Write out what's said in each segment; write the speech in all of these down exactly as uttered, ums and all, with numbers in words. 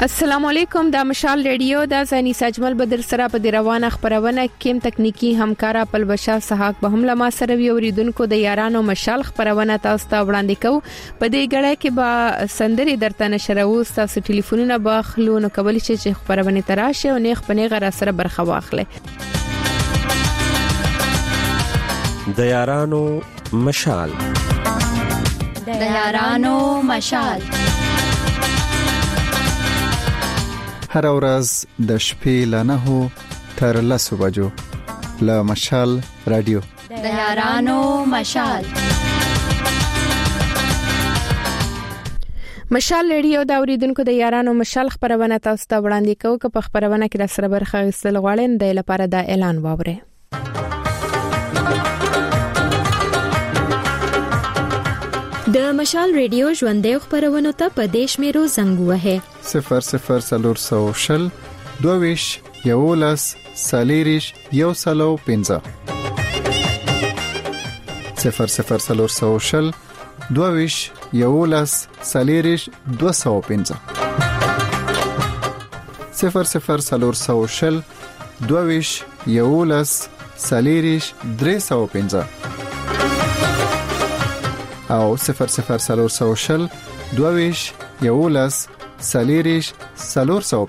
السلام علیکم د مشال ریډیو د زنی سجمل بدر سره په دی روانه خبرونه کیم تکنیکی همکارا پلبشا سحاق به هم لما سره وی اوریدونکو د یارانو مشال خبرونه تاسو ته وړاندې کو په دې غړې کې به سندري درته نشرو تاسو ټلیفونونه به خلونو کول چې خبرونه تراشه او نیخ پنه غره سره برخه واخلي د یارانو مشال د یارانو مشال هر ورځ د شپې ل نهو تر لسو بجو ل مشال رادیو د یارانو مشال مشال ریډیو دا اوریدونکو د یارانو مشال خبرونه تاسو ته وړاندې کوو که په خبرونه کې را سره برخه غوښتل غواړئ د لپاره دا اعلان واورئ. د مشال ریډیو ژوندې خبرونه ته په دیش میرو زنګ وهه صفر صفر سلور سو شل دویش یولس سالیریش یو سلو پنځه صفر صفر سلور سو شل دویش یولس سالیریش دو سو پنځه صفر صفر سلور سو شل دویش یولس سالیریش درې سو پنځه او صفر صفر سلور سو شل دویش یولس سالیریش سلور سو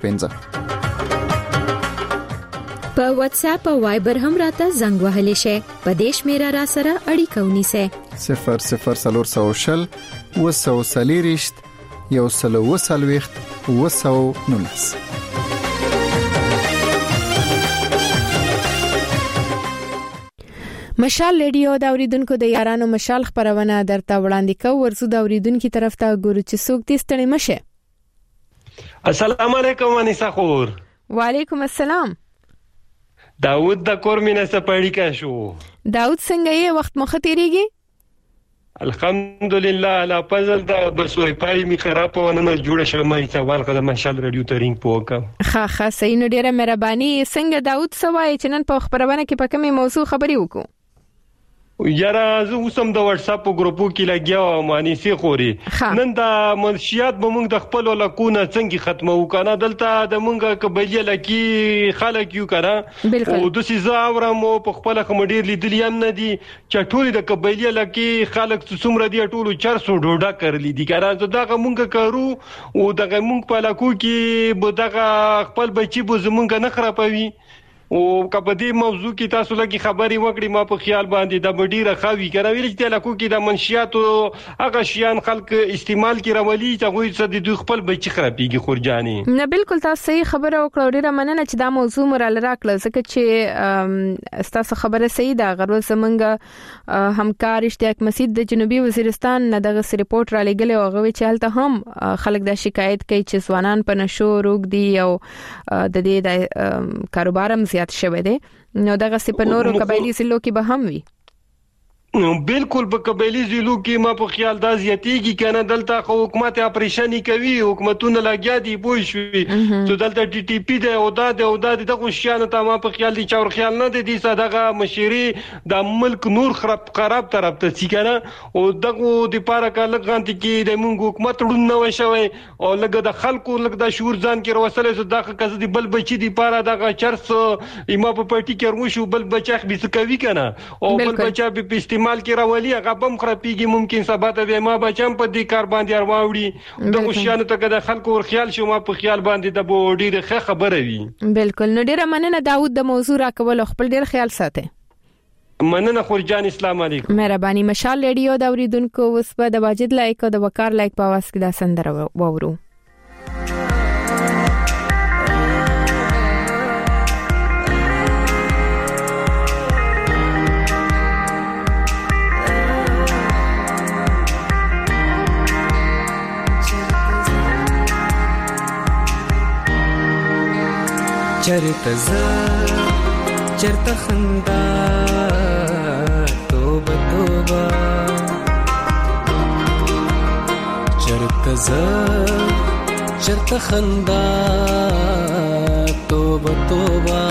پنځه په واتس اپ او وایبر هم راته زنګ وهلی شي په دیش میرا را سره اړیکه ونیسه صفر صفر سلور سو شل وسو سالیریش یو سلو وسلويخت وسو نونس مشال ریډیو دا اوریدونکو د یارانو مشال خبرونه درته وړاندې کوو ورسو دا اوریدونکو طرف ته ګورو چې څوک دې ستړي مشه. السلام علیکم انیسا خور. وعلیکم السلام. داود د کورمینه سپاړی کا شو. داود څنګه یې وخت مخ تیریږي؟ الحمدلله لا پزل دا بس وای پای می خراب ونه جوړه شمه سوال کړه مشال ریډیو ته رینګ پوکا. ها ها صحیح نو ډیره مهرباني. څنګه داود سوای چې نن په خبرونه کې په کومه موضوع خبري وکړو؟ یاره زه اوسم د واتس اپ ګروپو کې لګیا مانی سي خوري نن د منشيات به موږ د خپل لکونه څنګه ختمو کنه دلته د موږ قبيله لکی خلک یو کنه او د سيزه اورم په خپل خمډیر لیدل یم نه دي چې ټول د قبيله لکی خلک څومره دي ټول چار سو ډوډا کړلی دي کنه دغه موږ کارو او دغه موږ په لکو کې به دغه خپل بچي به زمونږ نه خرابوي او کپدی موضوع کی تاسو لګي خبري وکړي ما په خیال باندې د بډیره خاوي کوي چې لکو کې د منشيات او هغه شیان خلک استعمال کی راولي چې غوي څه د خپل بچی خرابيږي خورجاني نه بالکل تاسو صحیح خبره وکړه ډیره مننه چې دا موضوع مرال راکړه ځکه چې تاسو خبره صحیح ده غرو سمنګ همکار اشتیاق مسجد د جنوبي وزیرستان نه دغه ریپورت را لګل او غوي چې هلته هم خلک د شکایت کوي چې ځوانان په نشو روغ دي او د دې د کاروبارم شوه دي نو دغه سپنورو قبایلی ضلعو کې به هم وي. بالکل په قبایلی ضلعو کې ما په خیال دا زیاتېږي کنه دلته خو حکومت اپریشنی کوي حکومتونه لګیا دي پوه شوي چې دلته ټي ټي پی د او د او د دغه شیانو ته ما په خیال دي چور خیال نه دي صدقه مشيري د ملک نور خراب خراب طرف ته سي کنه او دغه د پاره کله غانتي کې د مونږ حکومت ړون نه وشوي او لګه د خلکو لګه د شعور ځان کې وروسله زه دغه کز دي بل بچي دي پاره دغه چرس ایما په پټي کې ورمشو بل بچخ به څه کوي کنه او بل بچا به مال کې راولي هغه بم خرابيږي ممکن سبا ته ما بچم په دې کار باندې ارواوړي د خوشیانو ته د خلکو ور خیال شو ما په خیال باندې د بوډي د خبره وي. بالکل نو ډیره مننه داود د موضوع راکول خپل ډیر خیال ساته. مننه خورجان السلام علیکم. مهرباني مشال ریډیو دا اوریدونکو اوس په د واجد لایک او د وقار لایک په واس کې دا سندره وورو. چرته ز چرته خندا توبه توبه چرته ز چرته خندا توبه توبه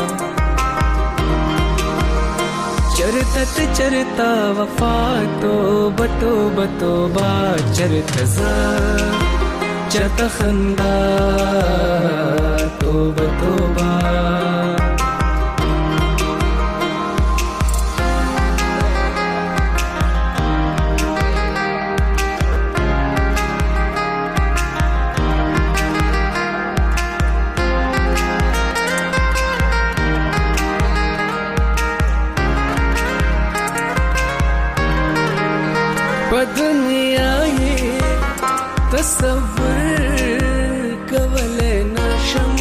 چرته چرته وفا توبه توبه توبه چرته ز چرته خندا توبه توبه دنیا یې تصور کولای نشم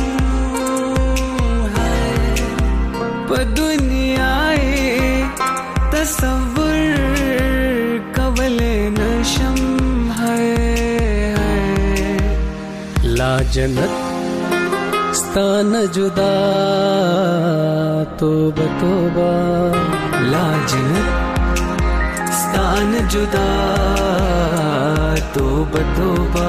هاي په دنیا یې تصور کولای نشم هاي لا جنت ستانه جدا توبه توبه لا جنت ستان جدا توبه توبه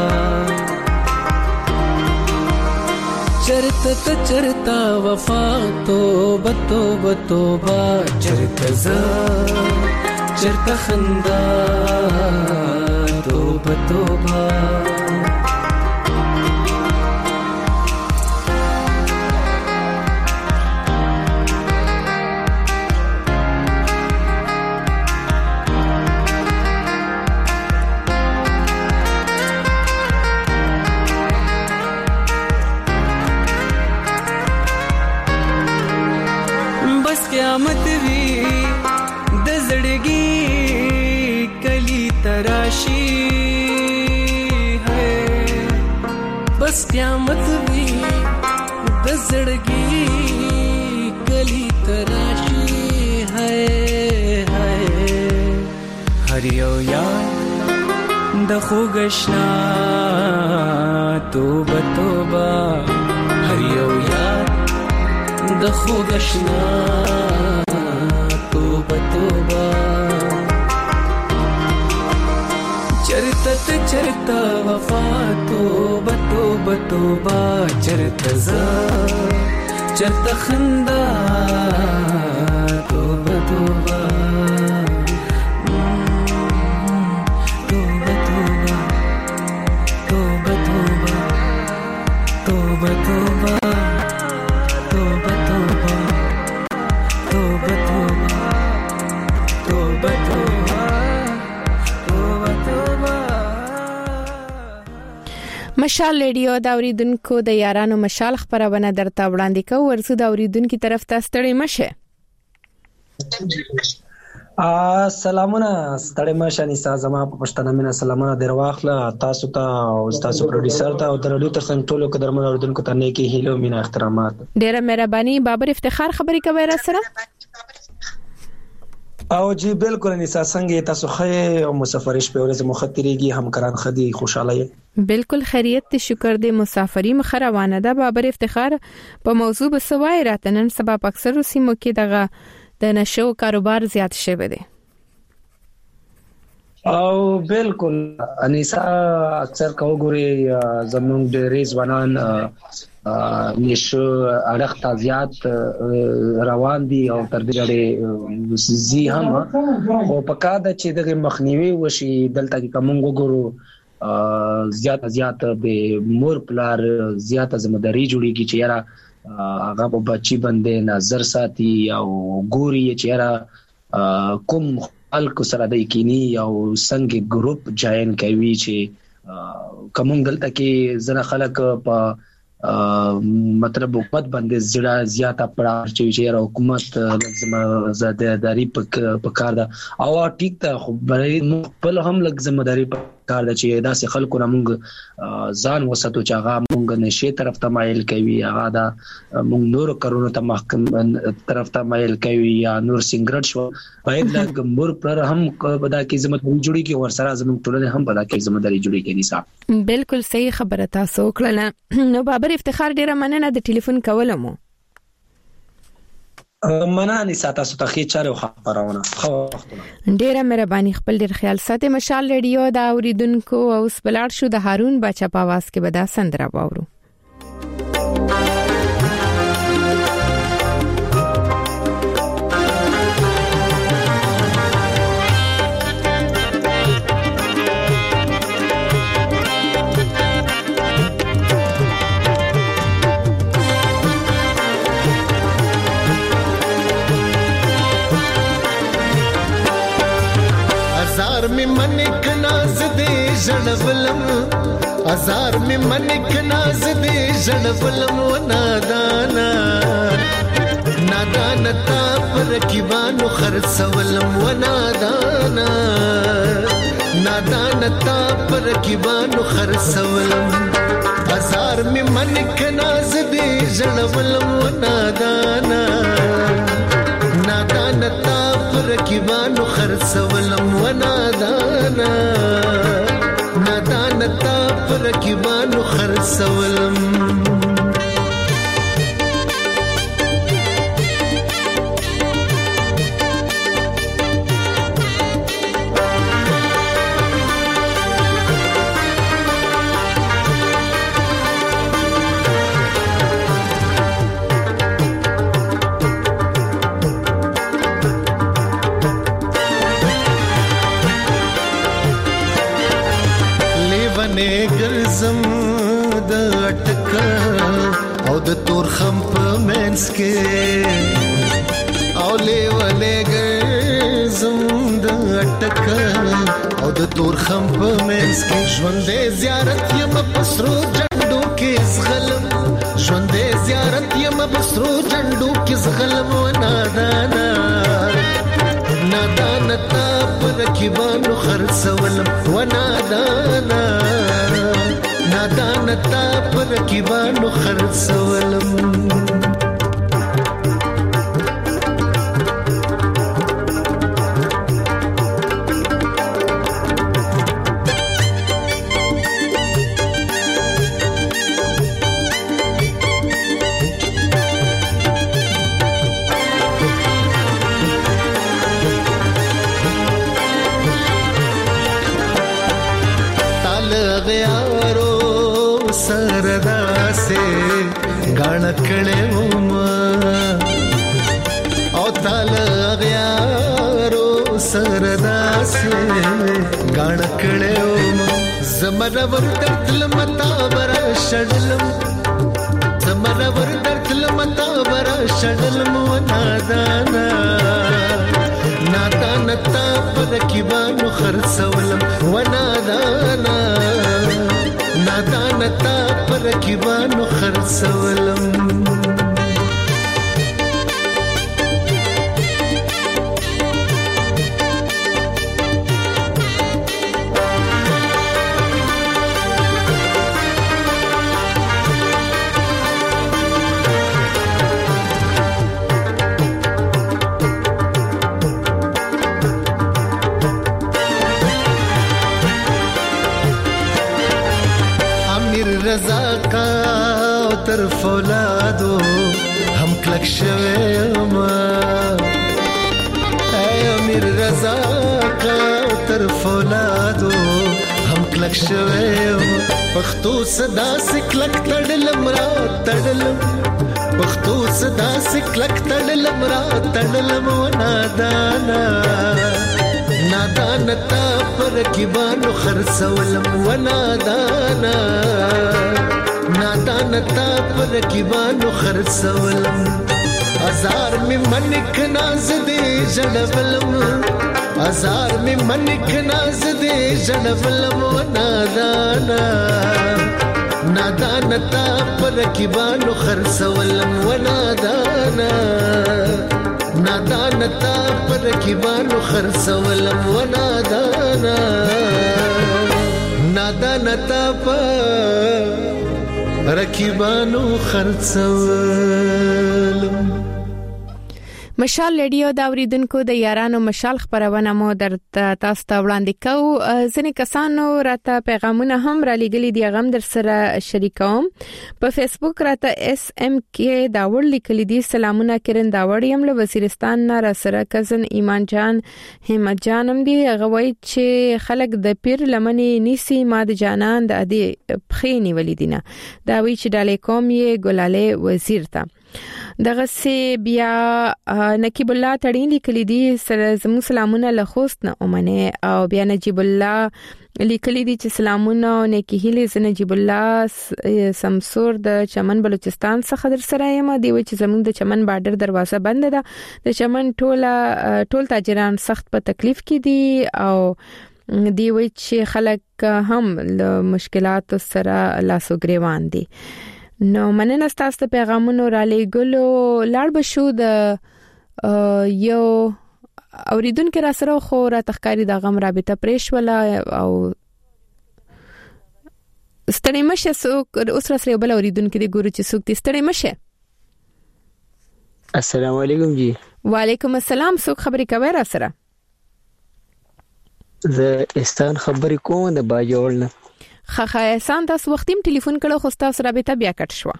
چرتا چرتا وفا توبه توبه توبه چرتا ز چرتا خندا توبه توبه قیامت وی د زړګي کلی تراشی ہے بس قیامت وی د زړګي کلی تراشی ہے ہے هر یو یاد د خوګشنا توبه توبه هر یو یاد د خوګشنا توبه توبه چرته چرته وفا توبه توبه توبه چرته ز چرته خندا توبه توبه توبه توبه توبه توبه توبه توبه مشال ریډیو دا اوریدونکو د یارانو مشال خبرونه درته وړاندې کوي ورسو دا اوریدونکو طرف ته ستړي مشه سلامونه ستړي مشه نسا زما په پښتنه مینه سلامونه درواخله تاسو ته او تاسو پروډوسر ته او د رادیو ترڅنګ ټولو قدرمنو اوریدونکو ته نیکی هیلو مینا احترامات ډیره مهرباني بابر افتخار خبري کوي را سره او جی بالکل نسا څنګه تاسو خې او مسافرش په ورځ مخاطرېږي همکاران خدي خوشاله یې بالکل خیریت ته شکر دې مسافری مخروانه ده بابر افتخار په موضوع بسوای راتنن سبب اکثر سیمو کې دغه د نشو کاروبار زیات شوی دی او بالکل انیسا اکثر کو ګوري زمونږ ډېرې ځوانان نشو اړخ تازيات روان دي او تر دې لري زی هم او پکاده چې دغه مخنیوي وشي دلته کوم وګورو زیات زیات به مور پلار زیات ځمداري جوړیږي چې یاره هغه په بچي باندې نظر ساتي او ګوري چې یاره کوم خلکو سره د کینی او څنګه ګروپ جاین کوي چې کوم دلته کې زنه خلک په مطلب حکومت باندې زړه زیاته پړاو چې حکومت لازم زادهداري په کار ده او ټیک ته خو بل هم لازم زادهداري په کار ده چې داسې خلکو موږ ځان وساتو چې هغه موږ نشي طرف ته مایل کوي هغه دا موږ نور کارونو ته محکم طرف ته مایل کوي یا نور سنگرټ شو باید لږ مور پر هم په دا کې زموږ جوړي کې ورسره زموږ ټولنه هم په دا کې زموږ جوړي کې نيسا بالکل صحیح خبره تاسو کړل نو بابر افتخار ډیره مننه د ټلیفون کولمو منانی ساته ستا خې چارو خبرونه خو ډیره مهرباني خپل ډیر خیال ساتي مشال ریډیو دا اوریدونکو او سپلاړ شو د هارون بچا په आवाज کې بدا سندره باورو می منک ناز دې ژړولم ازار می منک ناز دې ژړولم و نادانا نادانا تا پر کیبانو خرڅولم و نادانا نادانا تا پر کیبانو خرڅولم ازار می منک ناز دې ژړولم و نادانا نادانا تا پر کیبانو خرڅولم و نادانا نادانا تا پر کیبانو خرڅولم ګرځم د اٹکا او د تور خم په منس کې او لیوالې ګرځم د اٹکا او د تور خم په منس کې ژوندې زیارت یم پسرو جندو کې زغلم ژوندې زیارت یم پسرو جندو کې زغلم و نادانا نادانا تا پر کیبانو خرڅولم و نادانا نادانا تا پر کیبانو خرڅولم کړه وما او تعالی غیارو سردا سے غاڼ کړه وما زمر ور دتل متا بر شډلم زمر ور دتل متا بر شډلم و نادانا نادانا تا پر کیبانو خرڅولم و نادانا نادانا تا پر کیبانو خرڅولم رضا کا تر فولادو هم کلک شوه ما اے امیر رضا کا تر فولادو هم کلک شوه پختو صدا سکلک تړلم را تړلم پختو صدا سکلک تړلم را تړلم و نادانا نادانا تا پر کیبانو خرڅولم و نادانا نادانا تا پر کیبانو خرڅولم ازار می منک ناز دې ژړولم ازار می منک ناز دې ژړولم و نادانا نادانا تا پر کیبانو خرڅولم و نادانا نادانا تا پر کیبانو خرڅولم و نادانا نادانا تا پر کیبانو خرڅولم مشال رادیو دا اوریدونکو د یارانو مشال خبرونه مو در تاسو ته وړاندې کوو. ځینې کسانو راته پیغامونه هم را لېږلي دي، هغه هم در سره شریکوم. په فیسبوک راته اس ام کې داوړ لیکلي دي: سلامونه کرن داوړ یم له وزیرستان نه، را سره کزن ایمان جان همت جانم دی. هغه وایي چې خلک د پیر لمنې نیسی، ما د جانان د ادي پخې نیولې دي نه. دا وایي چې ډالې کوم یې ګلاله وزیر ته. دغه سی بیا نقیب الله تړین لیکلی دي: زمو سلامونه له خوست نه اومنه. او بیا نجیب الله لیکلی دي چې سلامونه او نیکی هیله ز نجیب الله سمسور د چمن بلوچستان څخه در سره یم. دی و چې زمو د چمن بارډر دروازه بند ده. د چمن ټوله ټول تاجران سخت په تکلیف کې دي او دی وی چې خلک هم له مشکلات سره لاسو گریوان دي. نو مننه تاسو ته پیغامونه را لېګلو. لاړ بشو د یو اوریدونکو را سره خو را تخکاری د غم رابطه پرېښ ولا او ستړي مشه څوک اوس را سره بل اوریدونکو دی ګورو چې څوک دي. ستړي مشه. السلام علیکم جی. وعلیکم السلام. څوک خبرې کوي را سره؟ زه استان خبرې کوم د باجوړ نه. خخه احسان تاسو وختیم ټلیفون کړو خو تاسو رابطه بیا کټ شو.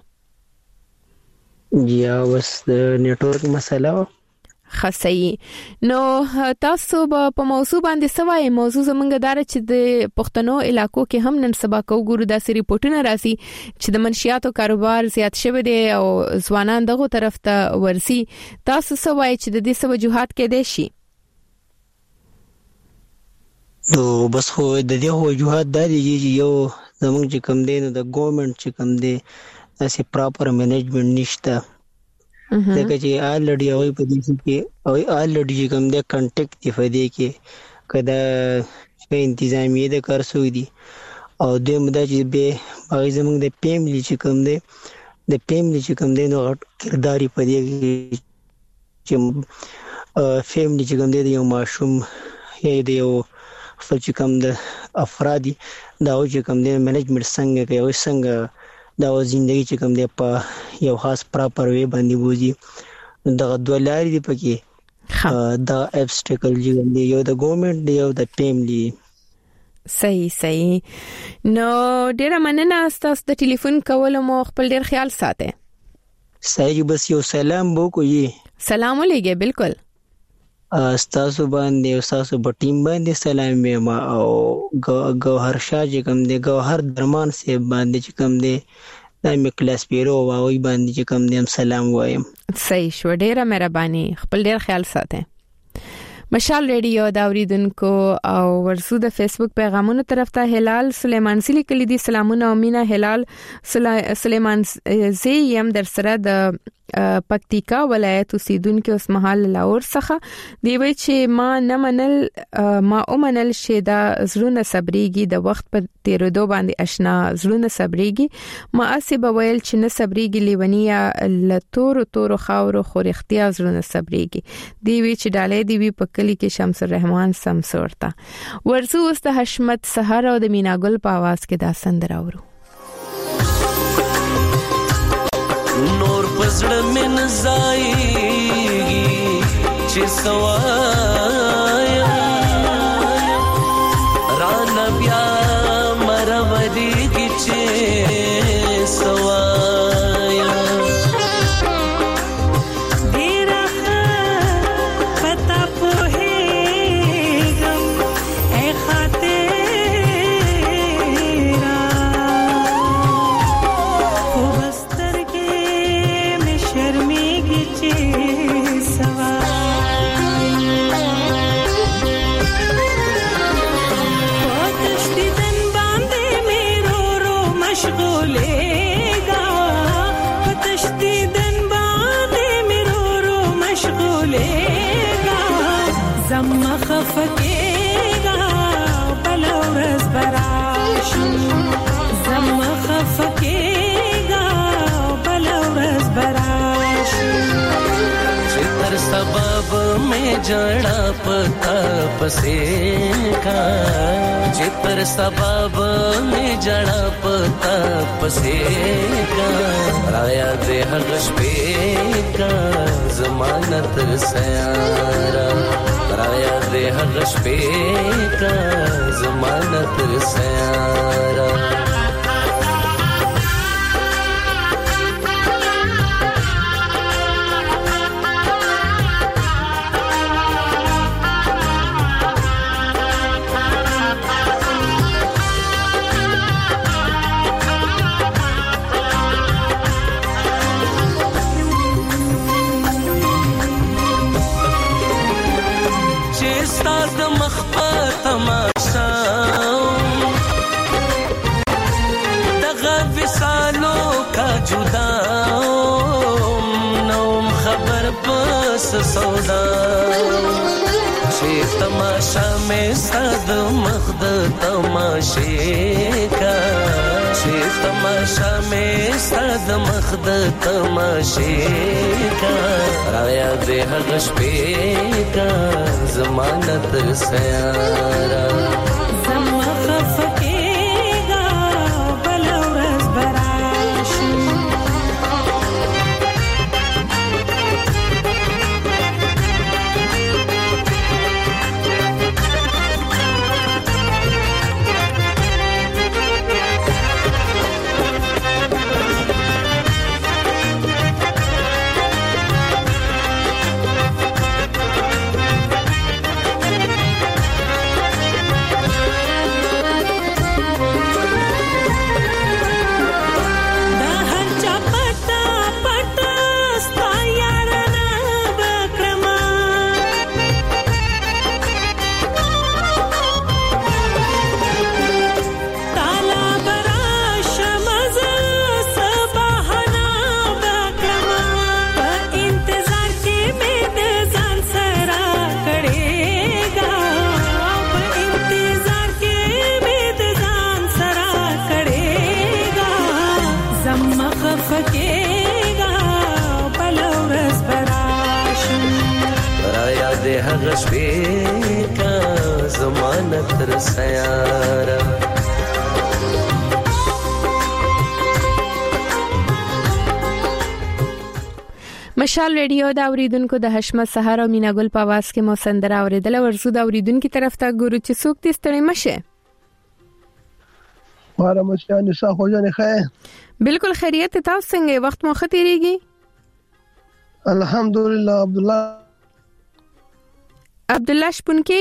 یا وس د نیټورک مسله و. خصي. نو تاسو په موضوع باندې سوای. موضوع زمونږ دار چې د پښتنو علاقو کې هم نن سبا کو ګورو داسې ریپورتونه راځي چې د منشياتو کاروبار زیات شوی دی او ځوانان دغه طرف ته ورسي. تاسو سوای چې د دې سبب وجوهات کې دي شي؟ نو بس خو د دې وجوهات د دې یو زمونږ چې کم دی نو د ګورنمنت چې کم دی اسې پراپر منیجمنت نشته. دغه چې الډي او په دې کې او الډي چې کوم د کانټیکټ دی فدی کې کدا په انتظامیه د کار سوی دي او د مده چې به هغه زمونږ د فیملی چې کوم دی د فیملی چې کوم دی نو کرداري په دې چې فیملی چې کوم دی یو ماشوم یا د یو خپل چې کوم د افرادی دا او چې کوم دی منیجمنت څنګه کوي او څنګه دا ژوندۍ چې کوم دی په یو خاص پراپر وی باندې بوزي دا دولاري دی پکې دا ابسټیکل دی یو د ګورنمنت دی یو د فیملی. صحیح صحیح. نو ډیره مننه تاسو د ټلیفون کول مو خپل ډیر خیال ساته. صحیح. بس یو سلام وکړئ. سلام علیکم. بالکل استاسو باندې استاسو په ټیم باندې سلام ما او گوهر شاه چې کوم دی گوهر درمان سي باندې چې کوم دی د میکلاس پیرو واوي باندې چې کوم دی سلام وایم. صحیح شو. ډیره مهرباني. خپل ډیر خیال ساته. مشال ریډیو دا اوریدونکو او ورسو د فیسبوک پیغامونو طرف ته هلال سلیمان سلی کلی دي سلامونه او مینا هلال سلیمان زی یم در سره د پکتیکا ولایت اوسیدونکو اوس محل لاور څخه دی وی چې ما نه منل ما اومنل شه دا زړونه صبرېږي د وخت په تیرودو باندې آشنا زړونه صبرېږي ما اسې بویل چې نه صبرېږي لیونیا لتور تور خاور خو رختیا زړونه صبرېږي دی وی چې ډالې دی وی په کلی کې شمس الرحمن سمسورتا ورسو اوس د حشمت سحر او د مینا ګل په आवाज کې دا سندره اورو. نور پزړه من زایږي چې سوایا رانا بیا مرودي چې سوایا ډیره پتا پوهېږم اے خاطرا خو بستر کې مې شرمېږي چې سوا زما خفقېږه بل ورځ براشي زما خفقېږه بل ورځ براشي چې تر سبب مې جړه پتا پسې کا چې تر سبب مې جړه پتا پسې کا رایا دې هغه شپې کا ضمانت سیارا رایا دې هغه شپې کا ضمانت سیارا سودا چې تماشا مې ستاد مخد تماشې کا چې تماشا مې ستاد مخد تماشې کا رایا دې هغه شپې کا ضمانت سیارا زما خفقېږه بله ورځ به راشي هغه شپې کا ضمانت سیارا مشال ریډیو دا اوریدونکو د حشمت سحر او مینا ګل په आवाज کې مو سندره اوریدل ورزو دا اوریدونکو طرف ته ګورو چې څوک دې ستړي مشه ماره مشان نساء خو جن خیر بالکل خیریت تاسو څنګه وخت مو ختیریږي الحمدلله عبد الله عبد الله شپونکی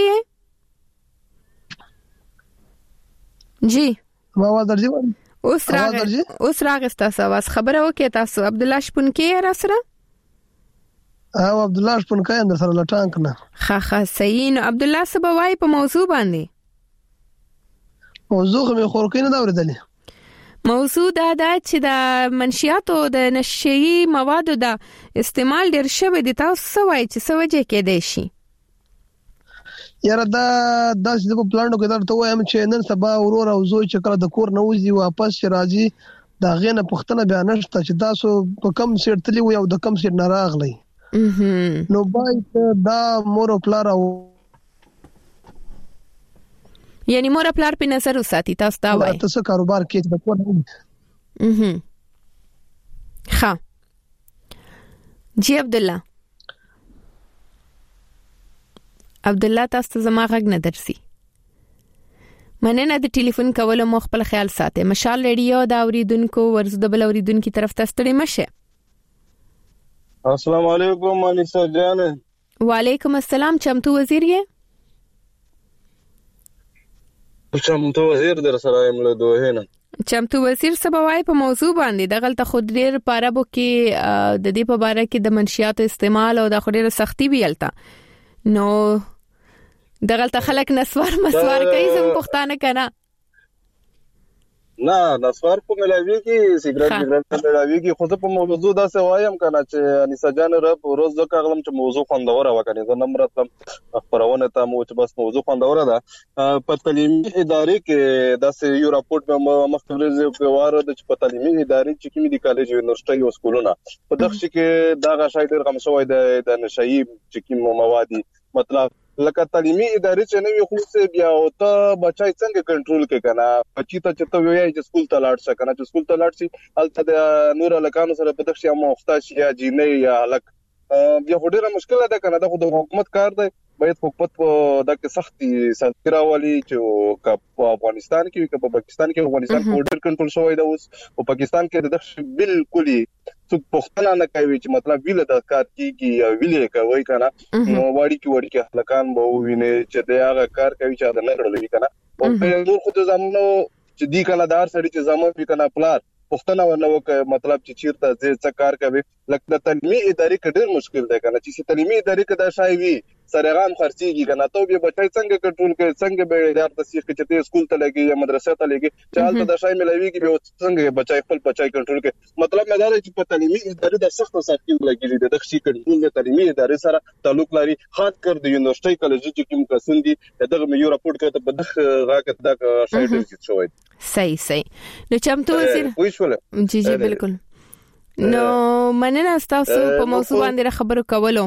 جی ما आवाज درځي اوس راغ اوس راغ تاسو आवाज خبره وکي تاسو عبد الله شپونکی را سره او عبد الله شپونکی اند سره لټانک نه خا خا صحیح نو عبد الله سبوای په موضوع باندې موضوع مې خورکې نه دا ورېدلې موضوع دا دا چې د منشیاتو د نشئی موادو د استعمال ډیر شوی د تاسو وای چې سوجه کې دی شي یاره دا داسې په پلانو کې درته وایم چې نن سبا ورور او زوی چې کله د کور نه وځي واپس راځي دا غینه پښتنه بیان نشته چې تاسو په کم سیر تلی وي او د کم سیر نه راغلی نو باید دا مور او پلار او یعنی مور پلار په نظر وساتي تاسو دا وای تاسو کاروبار کې د کور نه اها ها جی عبد الله عبد الله تاسو زما غږ نه درسي مننه د ټلیفون کولو مخ په خیال ساتي مشال ریډیو دا اوریدونکو ورزو د بل اوریدونکو طرف ته ستړي مشه السلام علیکم انیسا جان وعلیکم السلام چمتو وزیر یې چمتو وزیر در سره یم له دوه نه چمتو وزیر سبوای په موضوع باندې دغلت خود ډیر پارابو کې د دې په اړه کې د منشیاتو استعمال او د خوري سختي ویلتا نو دغلت خلک نسوار مسوار کوي زم پښتانه کنه نه نسوار په ملاوي کې سیګریټ سیګریټ ملاوي کې خو په موضوع دا څه وایم کنه چې انیسا جان رب روز ځکه غلم چې موضوع خوندوره وکنه زه نمبر تم خبرونه ته مو چې بس موضوع خوندوره ده په تعلیمي ادارې کې دا سه یو راپورټ مخکې په واره د په تعلیمي ادارې چې کومې د کالج یونیورسيټي او سکولونه په دغه کې دا غشای ډېر غم شوی د نشئی چې کوم موادي مطلب لکه تعلیمي ادارې چې نوې خو څه بیا او ته بچای څنګه کنټرول کې کنه بچی ته چې ته وایي چې سکول ته لاړ شې کنه چې سکول ته لاړ شي البته د نور لکانو سره په دغه شی مختاج یا جینې یا الک بیا ډیره مشکله ده کنه د حکومت کار دی باید حکومت د کې سختي ساتره والی چې په افغانستان کې په پاکستان کې افغانستان په ډیر کنټرول شوی دی اوس په پاکستان کې د بالکل څوک پښتنه نه کوي چې مطلب ویل د کار کیږي یا ویل کوي کنه نو واړی کې وړي کې هلکان به ویني چې دا هغه کار کوي چې دا نه کړل کنه او په نور خو د زمونو چې دی کله دار سړي چې زمو په کنه پلار پښتنه ورنو مطلب چې چیرته ځې څه کار کوي لکه تعلیمي ادارې کې ډېر مشکل دی کنه چې تعلیمي ادارې کې دا شای وي سرغام خرڅيږي کنه ته به بچای څنګه کنټرول کوي څنګه به یار تصیح کې چې سکول ته لګي یا مدرسې ته لګي چې حالت د شای ملويږي به څنګه بچای خپل بچای کنټرول کوي مطلب مې دا دی چې په تعلیمي ادارې د سخت ساتي لګي د دغه شي کنټرول د تعلیمي ادارې سره تعلق لري خاص کر د یونیورسيټي کالج چې کوم کسان دي دغه مې یو راپورټ کړ ته په دغه راکټ دا شاید کې شوی صحیح صحیح نو چمتو وزیر جی جی بالکل نو مننه تاسو په موضوع باندې خبرو کولو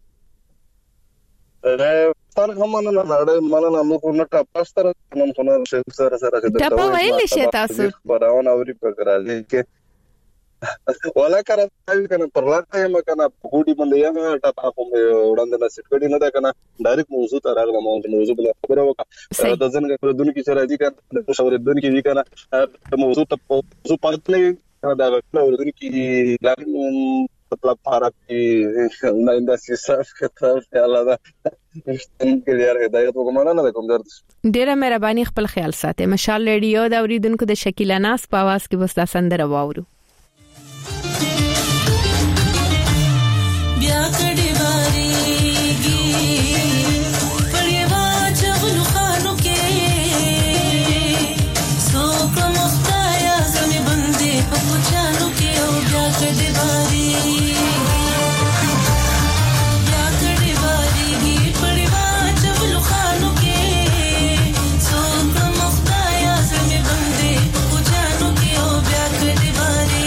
تر هم نه لړ مننه مو نه تاسو سره نن خو نه سره سره دا په ویل شي تاسو پراون اوري په راځي کې ولا کار کوي کنه پر لاته یم کنه ګوډي باندې یم ټاپا کوم وړاندې نه سټ کړي نه دا کنه ډایرکټ موضوع ته راغلم موضوع بل خبره وکړه د ځنګل په دونکو کې راځي کنه مشورې دونکو کې کنه موضوع ته موضوع پاتې دا ورته کې مطلب فارق کې نه انداسي صرف کتر الله دا څنګه لري هدایت وکړم نه کوم درد ډیره مهرباني خپل خیال ساتئ مشال ریډیو دا اوریدونکو د شکیلا ناس په आवाज کې وستا سندره واورو بیا کډي باریږي پړیوا چغلو خانو کې سو کوم خدایا زمي بندي په پوچانو کې او بیا کډي باریږي بیا کډي باریږي پړیوا چغلو خانو کې سو کوم خدایا زمي بندي په پوچانو کې او بیا کډي باریږي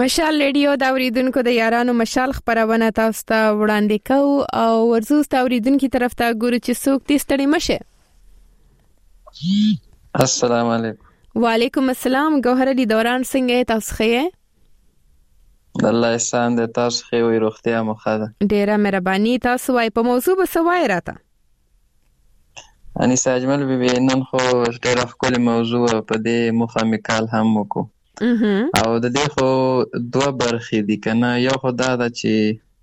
مشال ریډیو دا اوریدونکو د یارانو مشال خبرونه تاسو ته وړاندې کوو او ورزو ست اوریدونکو طرف ته ګورو چې څوک دې ستړي مشه. السلام علیکم. وعلیکم السلام. ګوهر علي دوران څنګه تاسو ښه؟ الله احسان دې تاسو ښه وي روغتیا مو ښه ده. ډیره مهرباني. تاسو وايي په موضوع به څه وایي راته؟ انیسه اجمل بیبي نن خو ډیره ښکلې موضوع په دې مخامکال هم وکړو او د دې خو دوه برخې دي کنه. یو خو دا ده چې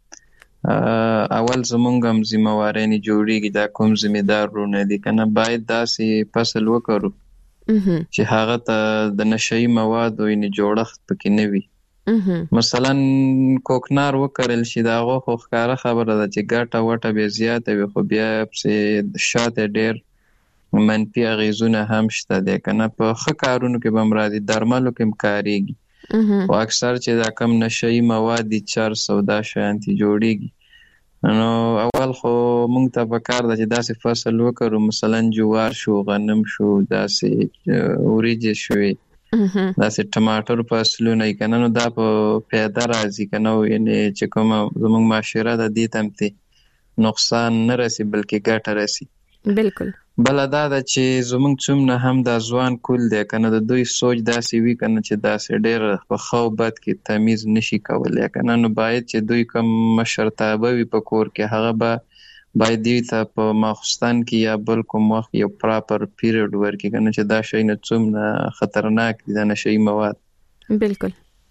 اول زمونږ هم ذمہواري نه جوړیږي دا کوم ذمہدار رونه دي کنه. باید داسې فصل وکړو چې هغه ته د نشئی مواد او نه جوړښت پکې نه وي. مثلا کوکنار وکړل شي دا غو خو ښکاره خبره ده چې ګټه وټه به زیاته وي خو بیا په شاته ډیر منفي اغیزونه هم شته ده کنه. په ښه کارونو کې به مرادي درملو کې مکاريږي او اکثر چې دا کم نشئی مواد دي چرس او دا شانتي جوړيږي. نو اول خو مونږ ته پکار ده چې داسې فصل وکړو مثلا جوار شو غنم شو داسې اوریجې شوي داسې ټماټر فصلونه کنه. نو دا په پیدا راځي کنه یعنی چې کوم زموږ معاشره د دې تمته نقصان نه رسي بلکې ګټه رسي. بالکل. بل دا ده چې زموږ څومره هم د ځوان کول دی کنه د دوی سوچ داسې وی کنه چې داسې ډېر په خو بد کې تمیز نشي کولای کنه. نو باید چې دوی کوم مشرتابه وي په کور کې هغه به باید دی ته په ماخستان کې یا بل کوم وخت یو پراپر پیریډ ورکړي کنه چې دا شی نه څومره خطرناک دي د نشئی مواد. بالکل.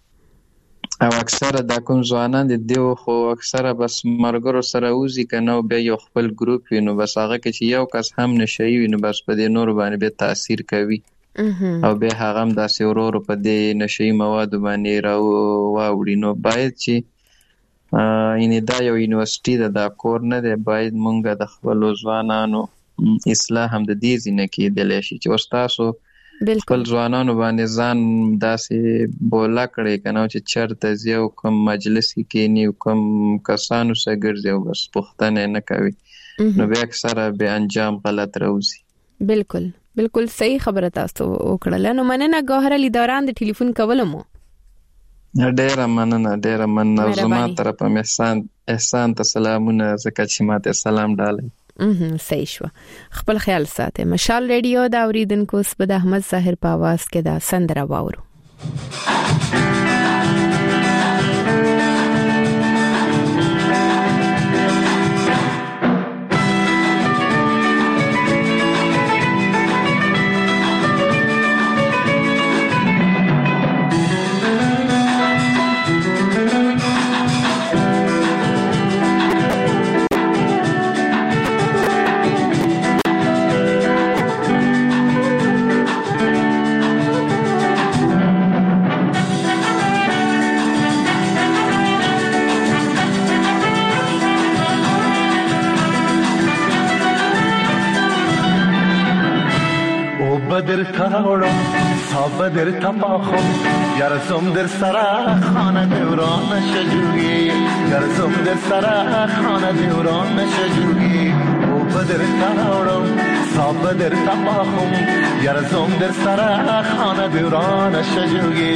او اکثره دا کوم ځوانان دي دیو خو اکثره بس مرګرو سره وزي کنه او به یو خپل ګروپ وي نو بس هغه کې چې یو کس هم نشئی وي نو بس په دې نور باندې به تاثیر کوي او به هغه هم داسې ورور په دې نشئی مواد باندې راو واوړي. نو باید چې اینه دا یو یونیورسيټي ده دا کور نه دی. باید مونږ د خپل ځوانانو اصلاح هم د دې ځینې کې دلې شي چې ورستاسو خپل ځوانانو باندې ځان داسې بولا کړي کنه چې چرته زیو کوم مجلس کې نیو کوم کسانو سره ګرځي او بس پښتنه نه کوي نو به اکثره به انجام غلط راوځي. بالکل بالکل صحیح خبره تاسو وکړه. نو مننه ګوهر علي دوران د ټلیفون کولمو. ډیره مننه ډیره مننه زما طرفه احسان احسان ته سلامونه زکه چې ماته سلام ډالې. اه صحیح شو. خپل خیال ساته. مشال ریډیو دا اوریدونکو سپد احمد ظاهر په आवाज کې دا سندره واورو. بدر تراوڑم تا بدر تپاخم یارزم در سرا خانه دوران شجوگی یارزم در سرا خانه دوران شجوگی او بدر تراوڑم تا بدر تپاخم یارزم در سرا خانه دوران شجوگی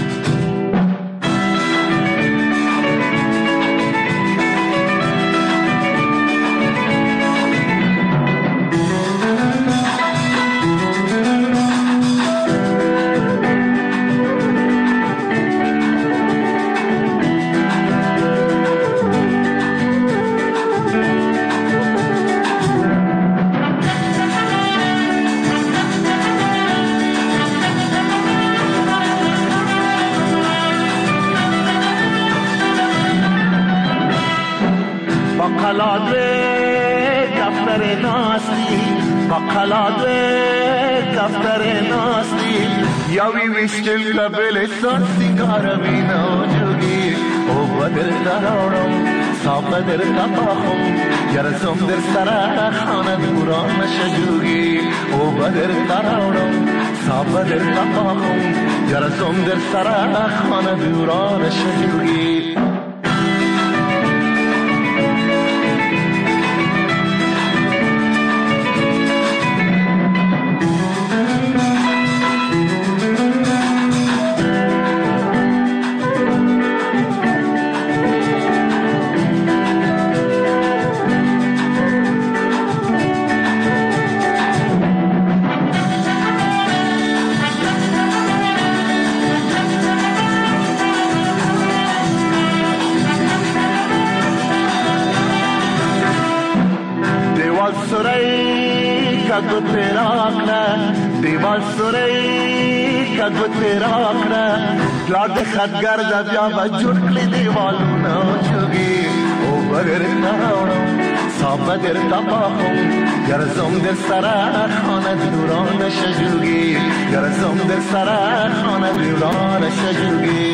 Still kabele sat singara vina jogi o badr tarodam sa badr tapahum yarazum der sara khana duran shajugi o badr tarodam sa badr tapahum yarazum der sara khana duran shajugi کگو تیرا کړه دیوال سورې کگو تیرا کړه پلار د خدګر د بیا به جوړ کړي دیوالونه چوغي او بغیر تاوړم صاحب در تپاهم گرزم در سرا خانه دوران شجوگی گرزم در سرا خانه دوران شجوگی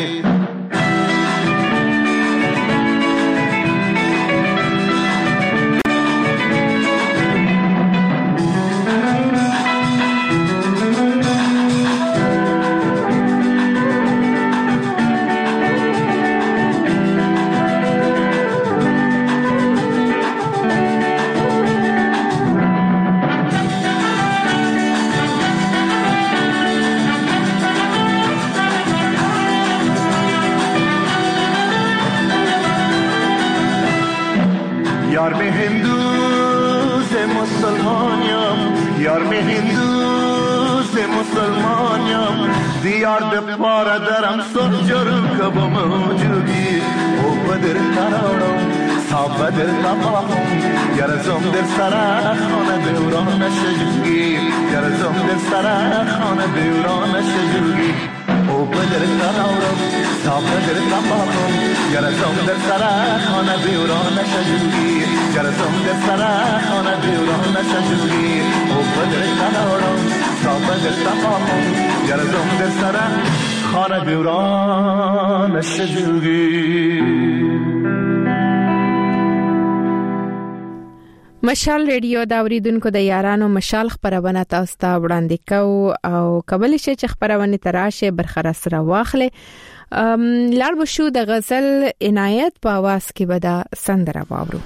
یار میں ہندو سے مسلمانیم یار میں ہندو سے مسلمانیم دیار دے پارا درم سجر کب موجودی او بدر تراڑم صاحب بدر تپاهم گرزم در سرا خانه دوران شجوگی گرزم در سرا خانه دوران شجوگی او بدر تراڑم صاحب بدر تپاهم گرزم در سرا خانه دوران شجوگی گرزم در سرا خانه دوران شجوگی او بدر تراڑم صاحب بدر تپاهم گرزم در سرا خانه دوران شجوگی. مشال ریډیو دا اوریدونکو د یارانو مشال خبرونه تاسو ته وړاندې کوو او قبل شي چې خبرونه تراشه برخه سره واخلې لاړ بشو د غزل عنایت په आवाज کې ودا سندره واورو.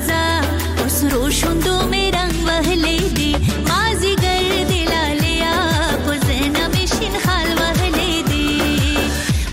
شوندو میں رنگ وهلې دي مازیګر دلالیا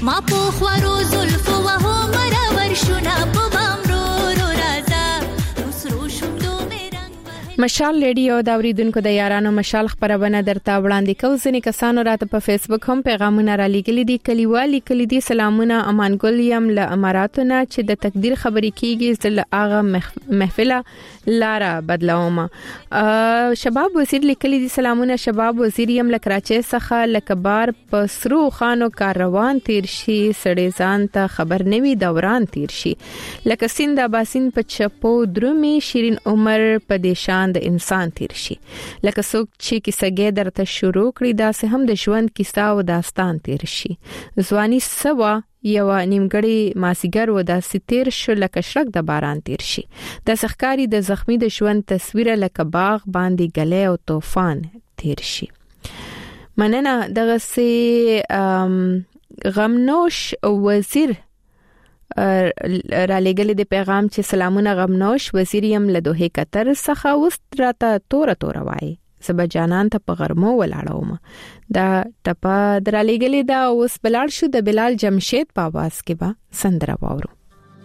ما په خورو زلفو وهو مرور شونه په بامرو رو رازا وسرو شوندو مشال ریډیو دا اوریدونکو د یارانو مشال خبرونه درته وړاندې کوي. ځینې کسانو راته په فیسبوک هم پیغامونه را لېږلي دي. کلیوالي کلی دي سلامونه امان ګل یم له اماراتونه چې د تقدیر خبرې کیږي زل هغه محفله لاره بدلوم. شباب وزیر لیکلي دي سلامونه شباب وزیر یم له کراچۍ څخه لکبار په سرو خانو کار روان تیر شي سړې ځان ته خبر نوي دوران تیر شي لکه سیند اباسین په چپو درومي شیرین عمر په دیشان د انسان تیر شي لکه څوک چې کیسه درته شروع کړی دا سه هم د ژوند کیسه او داستان تیر شي ځواني سوا یو نیمګړی ماسیګر و د ستیر شو لکه شرک د باران تیر شي د سخکاری د زخمی د ژوند تصویر لکه باغ باندې غلې او طوفان تیر شي. مننه دغه سي غمنوش وزیر را لګلې د پیغام چې سلامونه غمنوش وزیر یم له دوه قطر څخه وست راته تور تور وای زب جانان ته په غرمو ولاړوم دا ټپه درا لګلې دا اوس بلال شو د بلال جمشید په आवाज کې با سندره واورو.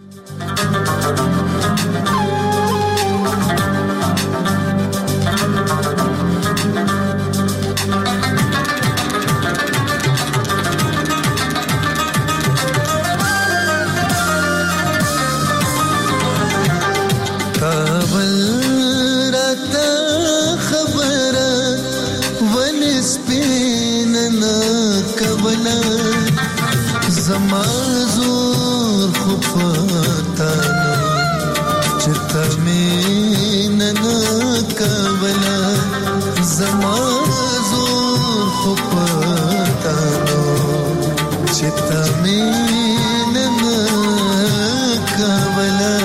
زما زور خو پتانا چتا مین نه کولا زما زور خو پتانا چتا مین نه کولا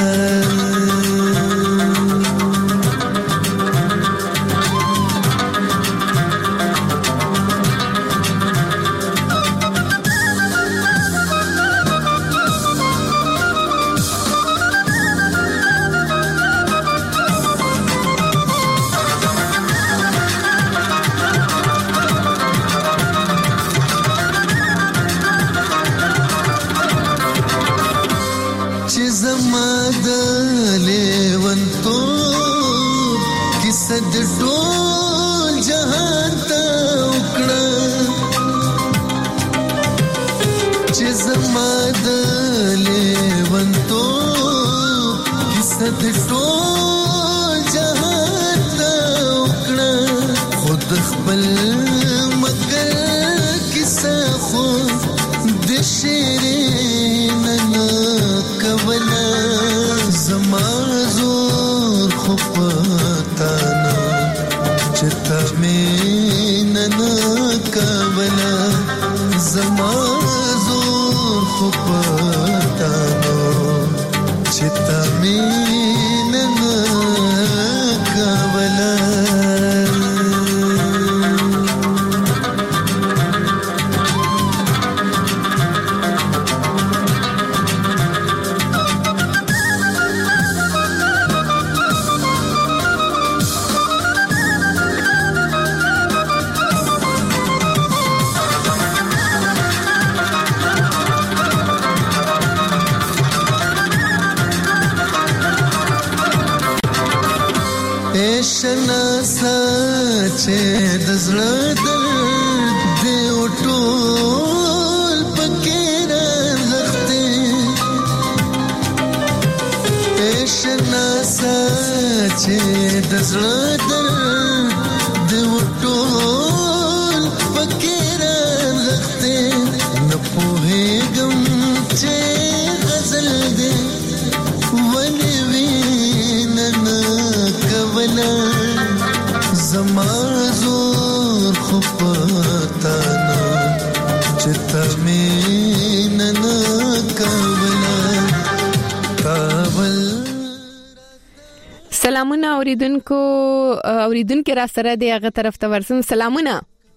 سلامونه اوریدونکو اوریدونکو را سره دی هغه طرف ته ورسم. سلامونه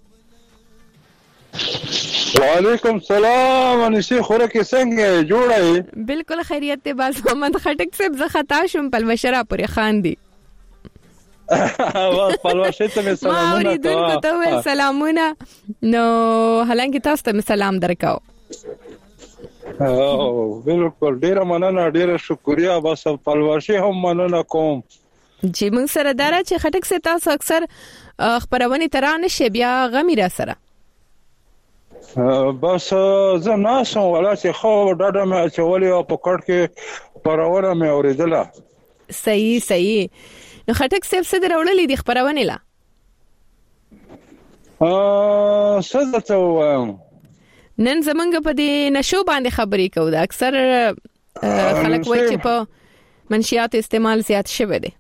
وعلیکم سلام انشي خوره کې څنګه جوړه بالکل خیریت ته باز محمد خټک صاحب زه خطا شوم په مشره پورې خان دي وا پلوشه ته سلامونه اوریدونکو ته سلامونه نو هلکه تاسو ته سلام درکاو. او بالکل ډیر مننه ډیر شکریا بس پلواشي هم مننه کوم چې موږ سره دره چې خټک سي تاسو اکثر خبرونه ترانه شي بیا غمی را سره بس زه ناسم ولا چې خو ډاډه مې اچولې او په کټ کې پرونه مې اوریدله صحیح صحیح نو خټک سي څه درولې دي خبرونه لا ا څه ته وایم نن زمونږ په دې نشو باندې خبرې کوو دا اکثر خلک وایي چې په منشيات استعمال زیات شوی دی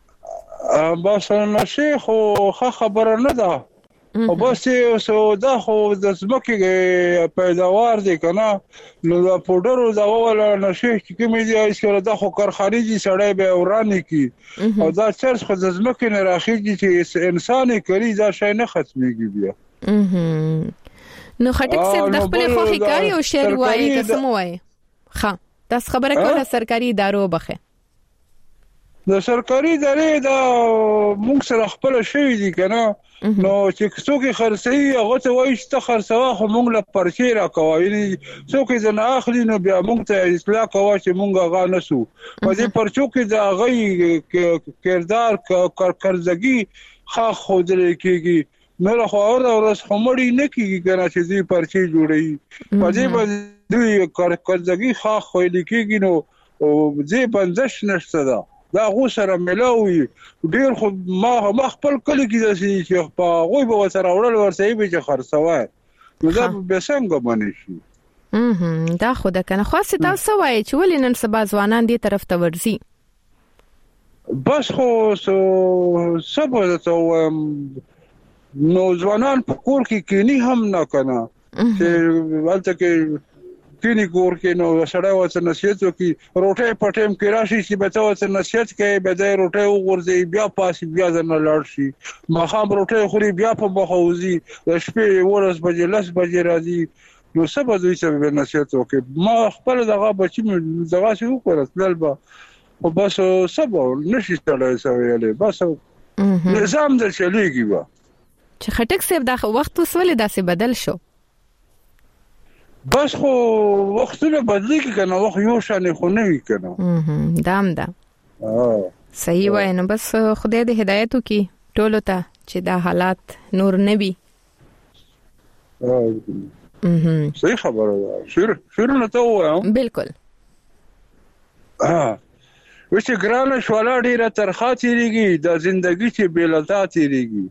بس نشي خو خبره نه ده او بس سو دا خو د زمکه پیداوار دي کنه نو دا پودرو دا ولا نشي چې کومې دي ایسره دا خو کارخانه دي سړی به ورانی کی او دا چرس خو د زمکه نه راخیږي چې انساني کړي دا شي نه ختميږي بیا نو خټک صاحب د خپل خوخي کاری او شعر وایي قسم وایي ښه تاسو خبره کوله سرکاري ادارو بخه د سرکاري ادارې دا موږ سره خپل شوی دي کنه نو چې څوک خرڅي هغه ته وایي چې خرڅوا خو موږ له پرچې را کوي څوک یې نه اخلي نو بیا موږ ته اصلاح کوي چې موږ غا نسو په دې پرچو کې دا غي کردار کارکړزګي خا خود لري نو خو اور ورس همړی نه کیږي کنه چې دې پرچې جوړي په دې باندې کارکړزګي خا خو لیکيږي نو دې بندش نشته دا دا غو سره ملاوي ډیر خو ما ما خپل کلی کې د چې په غوي به سره اورل ورسې به چې خرڅوای نو دا به څنګه باندې شي هم دا خو دا کنه خاصه تاسو وایي چې ولې نن سبا ځوانان دې طرف ته ورځي بس خو سبا ته نو ځوانان په کور کې کینی هم نه کنه چې ولته کې کینی کور کې نو سړی وڅ نصیحت وکي روټه پټم کې راشي چې به تاسو نصیحت کوي به د روټه وګورځي بیا پاسي بیا نه لاړ شي ما خام روټه خوري بیا په مخوزي د شپې ورځ بجې لس بجې راځي نو سبا دوی څه به نصیحت وکي ما خپل دغه بچی دغه شو کړل بلبا او بس سبا نشي تړای سویلې بس نظام د چلیږي وا چې خټک صاحب دا وخت وسولې داسې بدل شو بس خو وختونه بدلی کی کنه وخت یو شان خو نه وی کنه دام دا اه صحیح وای نو بس خدای دې هدایت وکي ټولو ته چې دا حالات نور نه وي اه صحیح خبره ده شروع شروع نه ته وایم بالکل اه وڅ ګرانه شواله ډیره ترخه تیریږي د ژوندۍ چې بیلتا تیریږي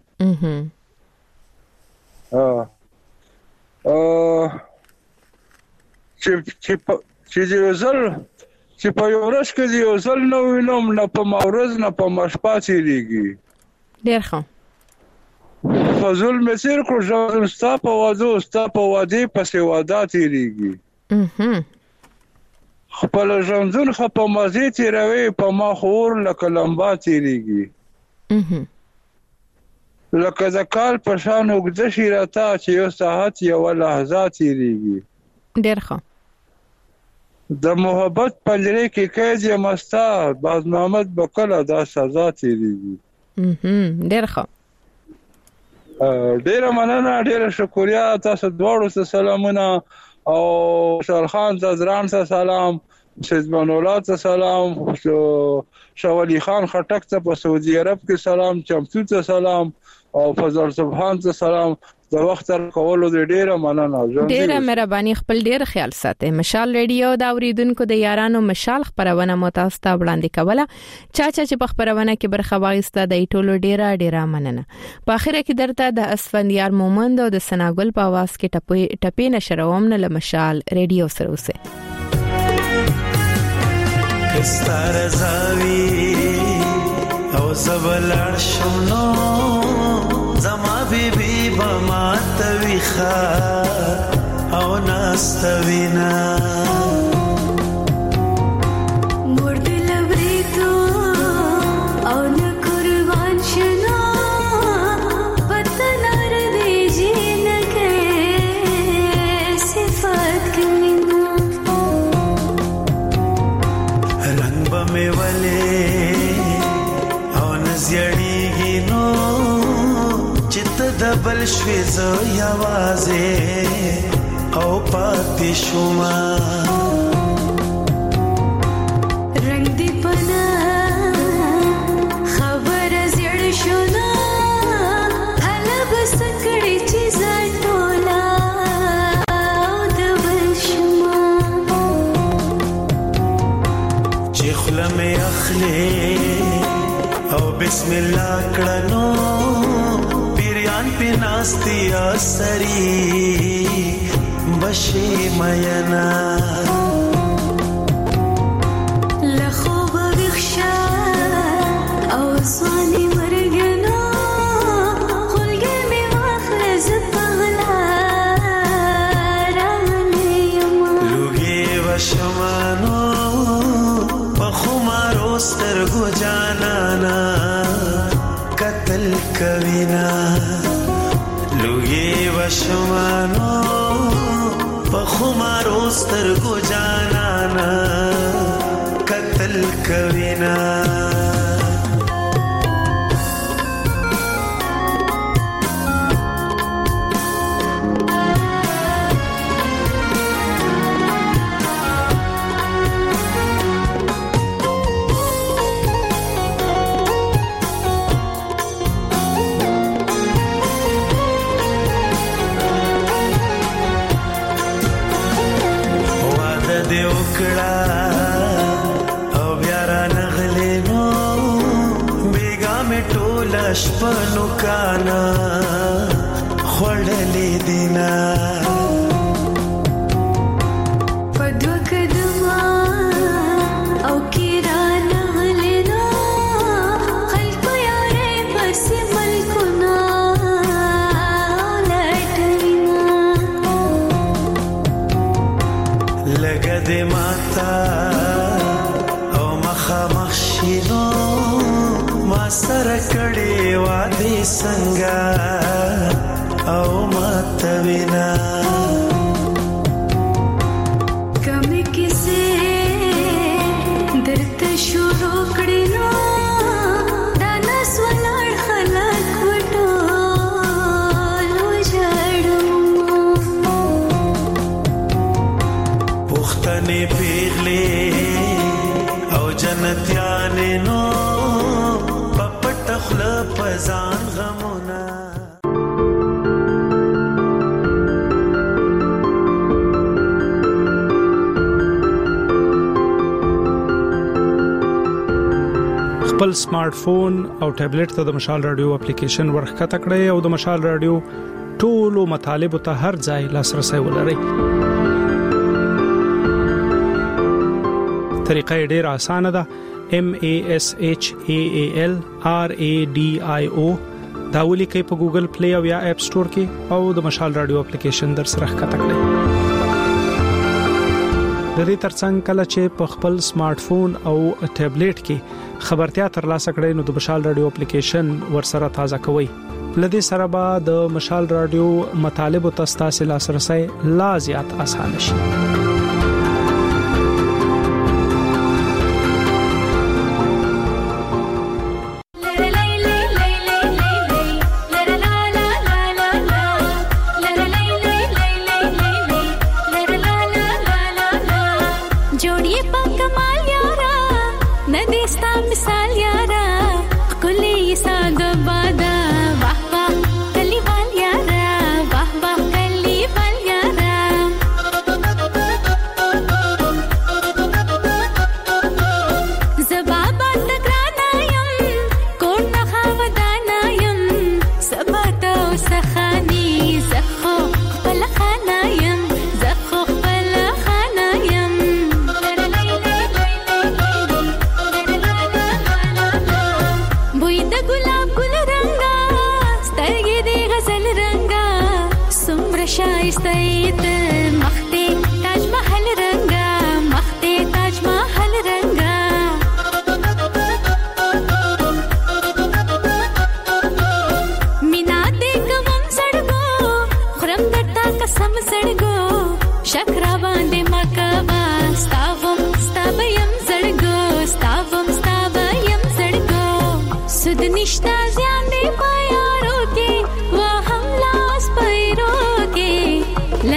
اه اه چې چې چې یو ځل چې په یو ورځ کې یو ځل نو وینم نه په مورز نه په مشپا تیریږي ډیر ښه فضل مسیر کو ژوند ستا په وادو ستا په وادي پسې واده تیریږي خپل ژوندون خپل مزه تیروي په ما خور لکه لمبا تیریږي لکه د کال په شان وګد شي راته چې یو ساعت یو لحظه تیریږي ډیر ښه د محبت پنجره کې قید یم استا باز محمد بکله دا سزا تیریږي ډیر ښه ډیر مننه ډیر شکریا تاسو دواړو ته سلامونه او شالخان زران ته سلام سیدمان اولاد ته سلام شوالی خان خټک ته په سعودي عرب کې سلام چمتو ته سلام او فضل سبحان ته سلام د وخت تر کولو د ډیره مننه ډیره مهرباني خپل ډیر خیال ساتئ مشال ریډیو دا اوریدونکو د یارانو مشال خبرونه متاستا وړاندې کوله چا چا چې په خبرونه کې برخه واغسته د ټولو ډیره ډیره مننه په اخره کې درته د اسفندیار مومند او د سناګل په आवाज کې ټپي ټپي نشروم نه مشال ریډیو سره اوسه کستار زاوی او زبلړ شونو زما بیبي بما تويخه او ناستوینا مرد لبریتو او نقربان شنا پتنار دی جینکه صفات کمینا رنگ بمی ولی او نزیڑیگی نو چت دبل شوي زو یوازه او او پاتې شوما رنگ دی پنا خبر زړ شونا هله بس کړي چې زټولا د بشما چې خلمه اخلي او بسم الله کړنو پیران په ناستیا سری بشي مینا لخو بغشا او سواني مرګنو خلګې می واخلز پغلا رانه یم لوګي وشمانو په خمارو سترګو جانانا قتل کوینا لوګي وشمانو په خمارو سترګو جانانا قتل کوینا شپنو کانا خوړلې دینا پدو کدما او کیرانه لینا خلق یارې بس ملکنا لټینا لګه دې ماتا او مخه مخشینو ما سره کړي وادي څنګه او ماتوینا کمه کیسه درته شروع کړي نو دا نس ولړ خلک وټو لو جړو پختنې پیغلې او جنتیانې نو پزان غمونا خپل سمارټ فون او ټابلیټ ته د مشال رادیو اپلیکیشن ورخته کړئ او د مشال رادیو ټولو مطالب ته هر ځای لاسرسي ولرئ. طریقه ډېر اسانه ده. M A S H A A L R A D I O دا ولیکئ په ګوګل پلی او یا اپ سٹور کې او د مشال رادیو اپلیکیشن در سره ښکته کړئ. د دې ترڅنګ کله چې په خپل سمارټ فون او ټابلیټ کې خبرتیا ترلاسه کړئ نو د مشال رادیو اپلیکیشن ورسره تازه کوئ. لدې سره به د مشال رادیو مطالب او تاسو لاسرسي لا زیات اسانه شي. Let the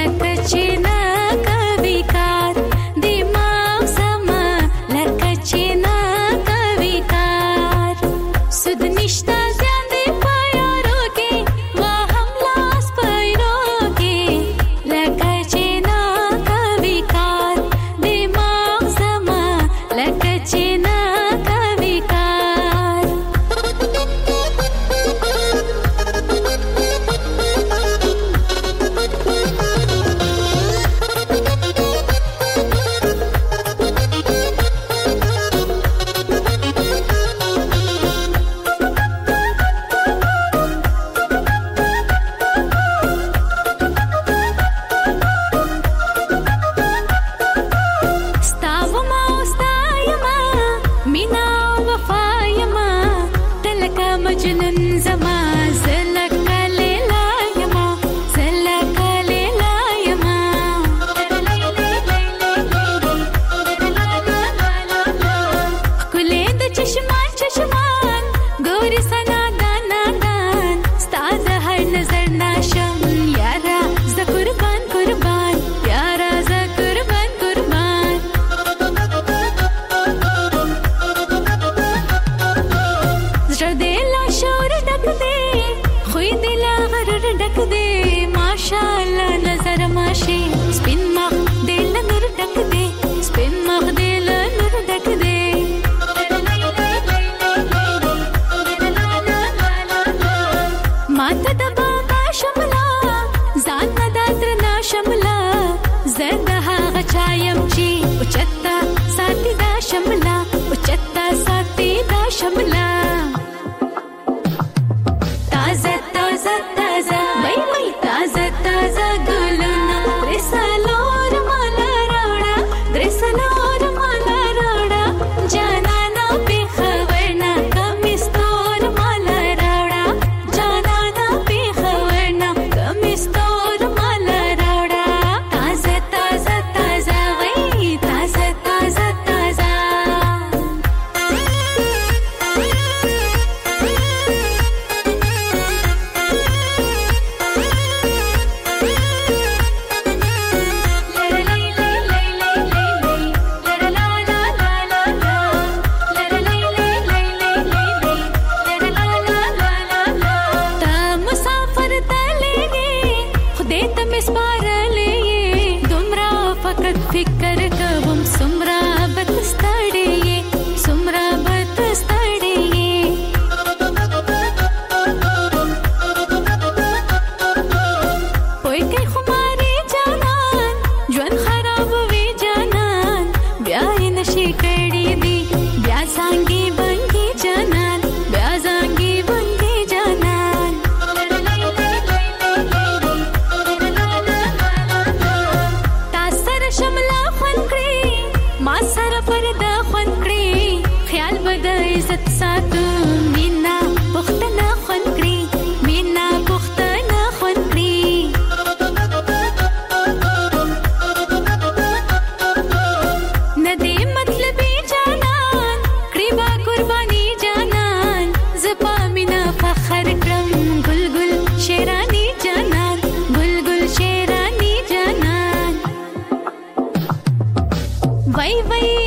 वही वही